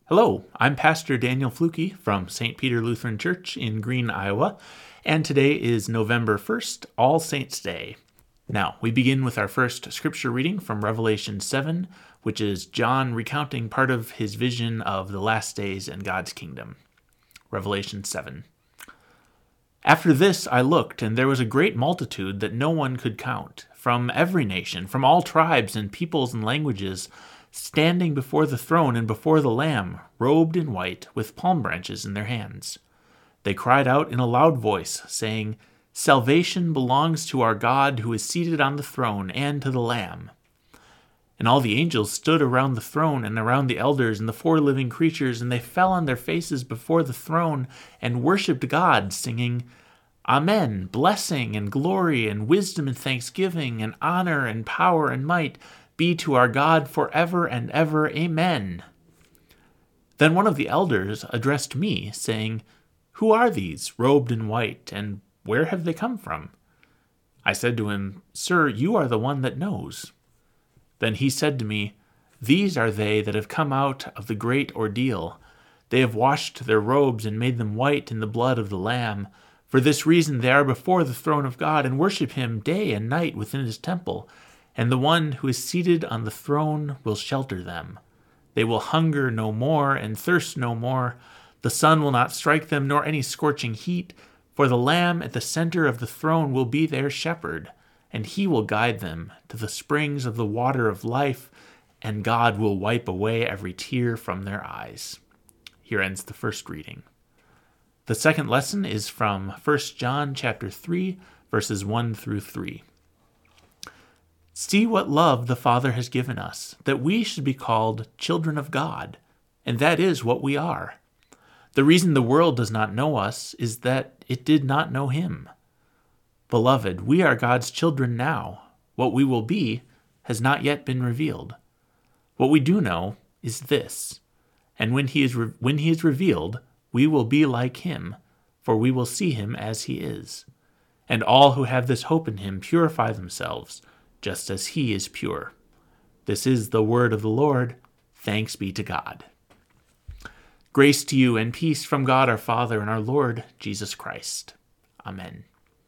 Hello, I'm Pastor Daniel Fluke from St. Peter Lutheran Church in Green, Iowa, and today is November 1st, All Saints' Day. Now, we begin with our first scripture reading from Revelation 7, which is John recounting part of his vision of the last days and God's kingdom. Revelation 7. After this I looked, and there was a great multitude that no one could count, from every nation, from all tribes and peoples and languages, standing before the throne and before the Lamb, robed in white, with palm branches in their hands. They cried out in a loud voice, saying, "Salvation belongs to our God who is seated on the throne and to the Lamb." And all the angels stood around the throne and around the elders and the four living creatures, and they fell on their faces before the throne and worshipped God, singing, "Amen, blessing and glory and wisdom and thanksgiving and honor and power and might be to our God forever and ever. Amen." Then one of the elders addressed me, saying, "Who are these, robed in white, and where have they come from?" I said to him, "Sir, you are the one that knows." Then he said to me, "These are they that have come out of the great ordeal. They have washed their robes and made them white in the blood of the Lamb. For this reason they are before the throne of God and worship him day and night within his temple. And the one who is seated on the throne will shelter them. They will hunger no more and thirst no more. The sun will not strike them, nor any scorching heat. For the Lamb at the center of the throne will be their shepherd, and he will guide them to the springs of the water of life, and God will wipe away every tear from their eyes." Here ends the first reading. The second lesson is from 1 John chapter 3, verses 1 through 3. "See what love the Father has given us, that we should be called children of God, and that is what we are. The reason the world does not know us is that it did not know him. Beloved, we are God's children now. What we will be has not yet been revealed. What we do know is this, and when he is revealed, we will be like him, for we will see him as he is. And all who have this hope in him purify themselves, just as he is pure. This is the word of the Lord. Thanks be to God." Grace to you and peace from God our Father and our Lord Jesus Christ. Amen.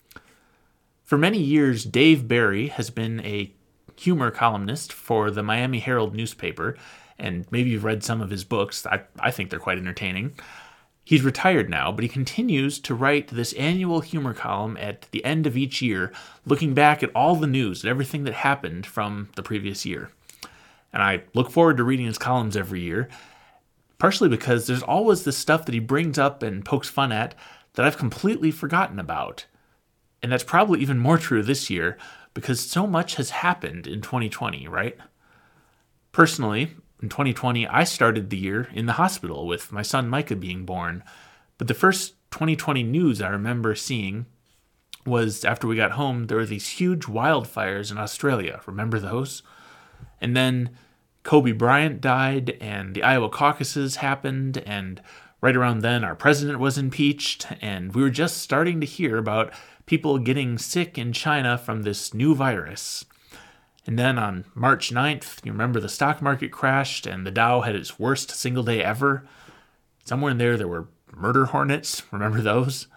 For many years, Dave Barry has been a humor columnist for the Miami Herald newspaper, and maybe you've read some of his books. I think they're quite entertaining. He's retired now, but he continues to write this annual humor column at the end of each year, looking back at all the news and everything that happened from the previous year. And I look forward to reading his columns every year, partially because there's always this stuff that he brings up and pokes fun at that I've completely forgotten about. And that's probably even more true this year, because so much has happened in 2020, right? Personally, in 2020, I started the year in the hospital with my son Micah being born. But the first 2020 news I remember seeing was after we got home, there were these huge wildfires in Australia. Remember those? And then Kobe Bryant died, and the Iowa caucuses happened, and right around then our president was impeached, and we were just starting to hear about people getting sick in China from this new virus. And then on March 9th, you remember the stock market crashed and the Dow had its worst single day ever. Somewhere in there were murder hornets. Remember those?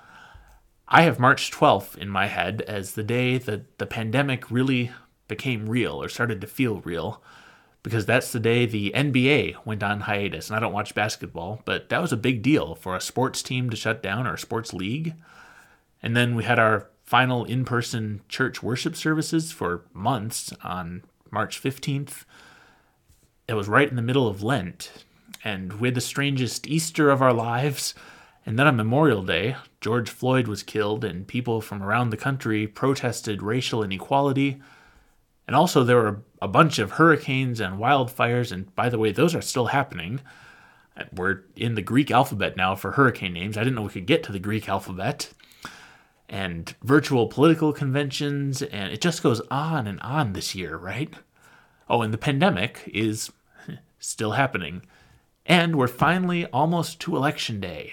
I have March 12th in my head as the day that the pandemic really became real or started to feel real, because that's the day the NBA went on hiatus. And I don't watch basketball, but that was a big deal for a sports team to shut down, or a sports league. And then we had our final in-person church worship services for months on March 15th. It was right in the middle of Lent, and we had the strangest Easter of our lives. And then on Memorial Day, George Floyd was killed, and people from around the country protested racial inequality. And also there were a bunch of hurricanes and wildfires, and by the way, those are still happening. We're in the Greek alphabet now for hurricane names. I didn't know we could get to the Greek alphabet. And virtual political conventions, and it just goes on and on this year, right? Oh, and the pandemic is still happening. And we're finally almost to Election Day.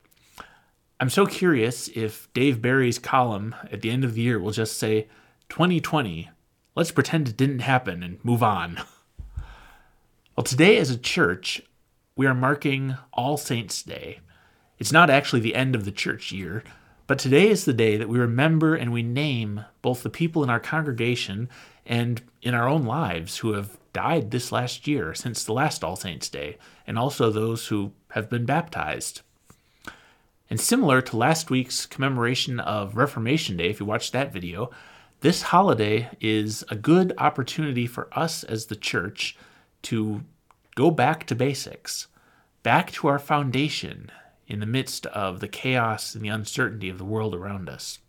I'm so curious if Dave Barry's column at the end of the year will just say, 2020, let's pretend it didn't happen and move on. Well, today as a church, we are marking All Saints' Day. It's not actually the end of the church year, but today is the day that we remember and we name both the people in our congregation and in our own lives who have died this last year since the last All Saints' Day, and also those who have been baptized. And similar to last week's commemoration of Reformation Day, if you watched that video, this holiday is a good opportunity for us as the church to go back to basics, back to our foundation in the midst of the chaos and the uncertainty of the world around us.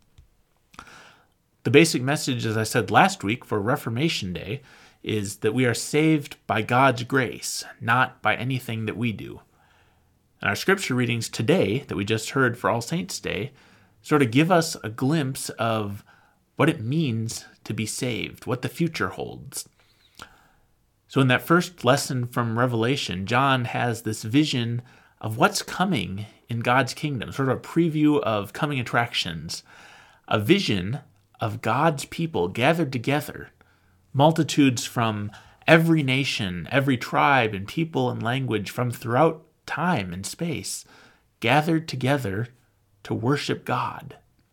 The basic message, as I said last week for Reformation Day, is that we are saved by God's grace, not by anything that we do. And our scripture readings today that we just heard for All Saints' Day sort of give us a glimpse of what it means to be saved, what the future holds. So in that first lesson from Revelation, John has this vision of what's coming in God's kingdom, sort of a preview of coming attractions, a vision of God's people gathered together, multitudes from every nation, every tribe and people and language from throughout time and space, gathered together to worship God.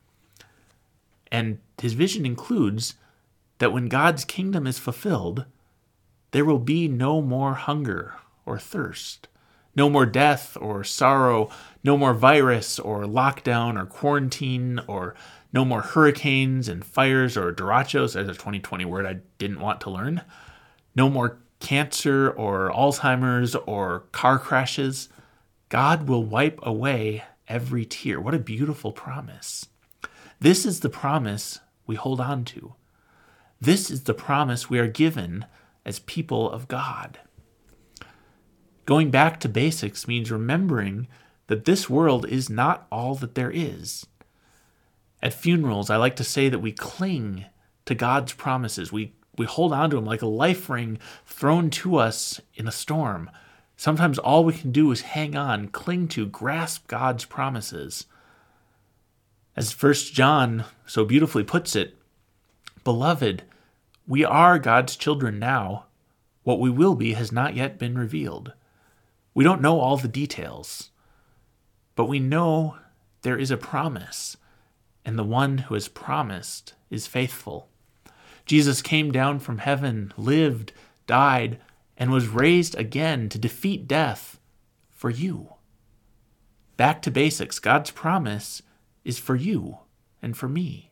And his vision includes that when God's kingdom is fulfilled, there will be no more hunger or thirst, no more death or sorrow, no more virus or lockdown or quarantine, or no more hurricanes and fires or derechos, there's a 2020 word I didn't want to learn, no more cancer or Alzheimer's or car crashes. God will wipe away every tear. What a beautiful promise. This is the promise we hold on to. This is the promise we are given as people of God. Going back to basics means remembering that this world is not all that there is. At funerals, I like to say that we cling to God's promises. We hold on to them like a life ring thrown to us in a storm. Sometimes all we can do is hang on, cling to, grasp God's promises. As 1 John so beautifully puts it, "Beloved, we are God's children now. What we will be has not yet been revealed." We don't know all the details, but we know there is a promise, and the one who has promised is faithful. Jesus came down from heaven, lived, died, and was raised again to defeat death for you. Back to basics, God's promise is for you and for me.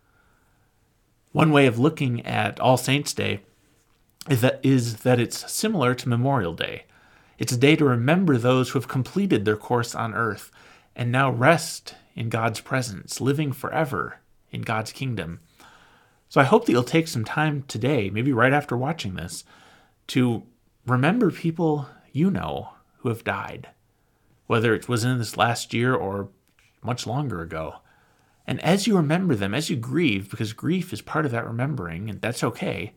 One way of looking at All Saints' Day is that it's similar to Memorial Day. It's a day to remember those who have completed their course on earth and now rest in God's presence, living forever in God's kingdom. So I hope that you'll take some time today, maybe right after watching this, to remember people you know who have died, whether it was in this last year or much longer ago. And as you remember them, as you grieve, because grief is part of that remembering, and that's okay,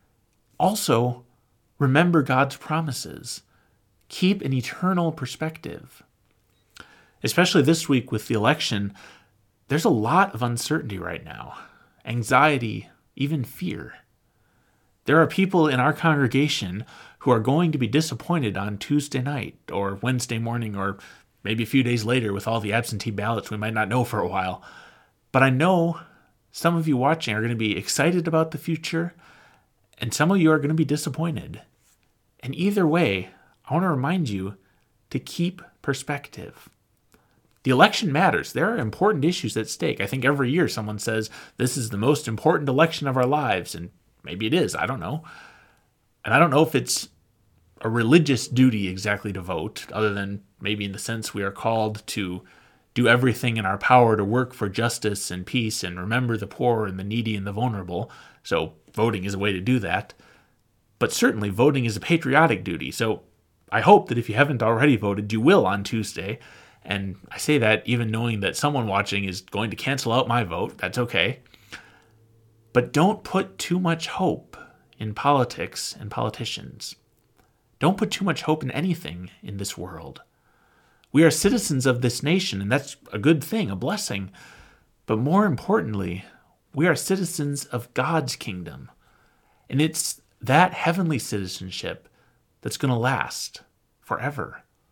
also remember God's promises. Keep an eternal perspective. Especially this week with the election, there's a lot of uncertainty right now. Anxiety, even fear. There are people in our congregation who are going to be disappointed on Tuesday night or Wednesday morning or maybe a few days later with all the absentee ballots we might not know for a while. But I know some of you watching are going to be excited about the future, and some of you are going to be disappointed. And either way, I want to remind you to keep perspective. The election matters. There are important issues at stake. I think every year someone says, this is the most important election of our lives, and maybe it is. I don't know. And I don't know if it's a religious duty exactly to vote, other than maybe in the sense we are called to do everything in our power to work for justice and peace and remember the poor and the needy and the vulnerable. So voting is a way to do that. But certainly voting is a patriotic duty. So I hope that if you haven't already voted, you will on Tuesday. And I say that even knowing that someone watching is going to cancel out my vote. That's okay. But don't put too much hope in politics and politicians. Don't put too much hope in anything in this world. We are citizens of this nation, and that's a good thing, a blessing. But more importantly, we are citizens of God's kingdom. And it's that heavenly citizenship that's going to last forever.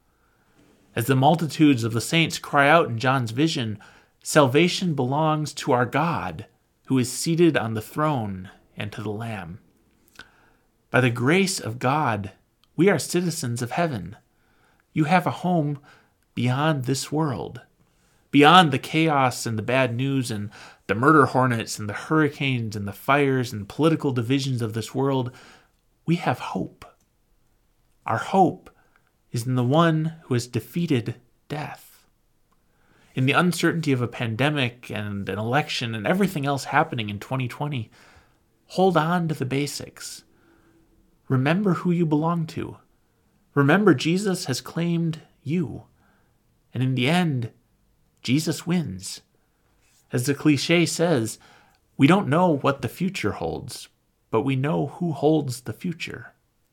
As the multitudes of the saints cry out in John's vision, salvation belongs to our God, who is seated on the throne, and to the Lamb. By the grace of God, we are citizens of heaven. You have a home beyond this world, beyond the chaos and the bad news and the murder hornets and the hurricanes and the fires and political divisions of this world. We have hope. Our hope is in the one who has defeated death. In the uncertainty of a pandemic and an election and everything else happening in 2020, hold on to the basics. Remember who you belong to. Remember Jesus has claimed you. And in the end, Jesus wins. As the cliche says, we don't know what the future holds, but we know who holds the future.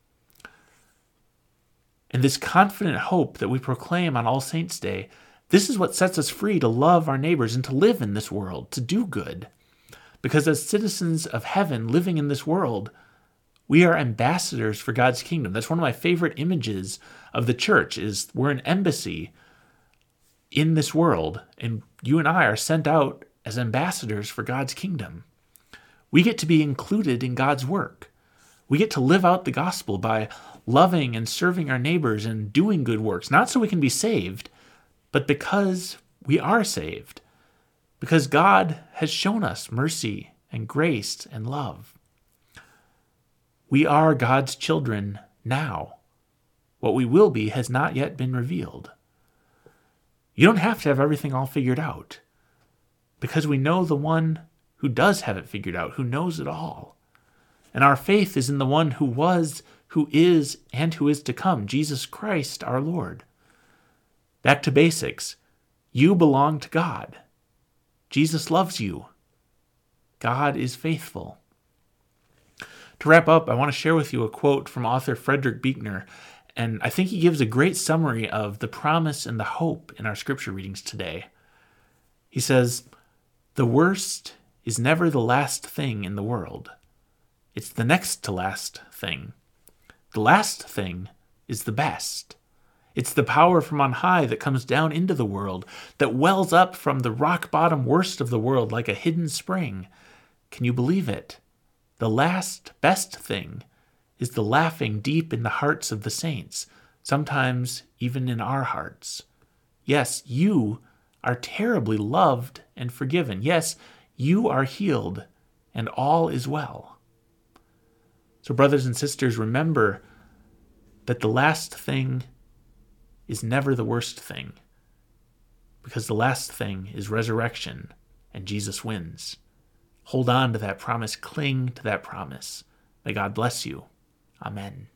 And this confident hope that we proclaim on All Saints' Day, this is what sets us free to love our neighbors and to live in this world, to do good. Because as citizens of heaven living in this world, we are ambassadors for God's kingdom. That's one of my favorite images of the church, is we're an embassy in this world, and you and I are sent out as ambassadors for God's kingdom. We get to be included in God's work. We get to live out the gospel by loving and serving our neighbors and doing good works, not so we can be saved, but because we are saved, because God has shown us mercy and grace and love. We are God's children now. What we will be has not yet been revealed. You don't have to have everything all figured out, because we know the one who does have it figured out, who knows it all. And our faith is in the one who was, who is, and who is to come, Jesus Christ our Lord. Back to basics. You belong to God. Jesus loves you. God is faithful. To wrap up, I want to share with you a quote from author Frederick Buechner, and I think he gives a great summary of the promise and the hope in our scripture readings today. He says, "The worst is never the last thing in the world. It's the next to last thing. The last thing is the best. It's the power from on high that comes down into the world, that wells up from the rock-bottom worst of the world like a hidden spring. Can you believe it? The last best thing is the laughing deep in the hearts of the saints, sometimes even in our hearts. Yes, you are terribly loved and forgiven. Yes, you are healed, and all is well." So, brothers and sisters, remember that the last thing is never the worst thing, because the last thing is resurrection, and Jesus wins. Hold on to that promise. Cling to that promise. May God bless you. Amen.